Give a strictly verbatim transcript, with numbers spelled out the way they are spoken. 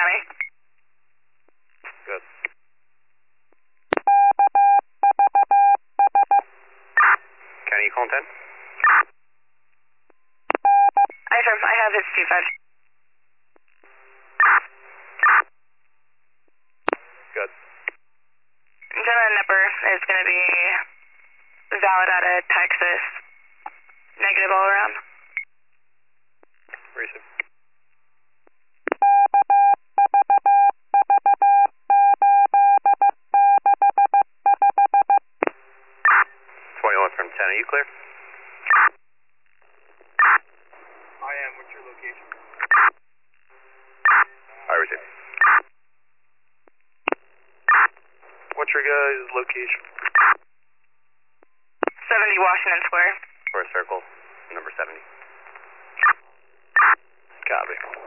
County. Good. County, you calling ten? I affirm. I have his two five. Good. Gentleman number is going to be valid out of Texas. Negative all around. Receive. twenty-one from ten, are you clear? I am. What's your location? I receive. What's your guys' location? seventy Washington Square. For a circle, number seventy. Copy.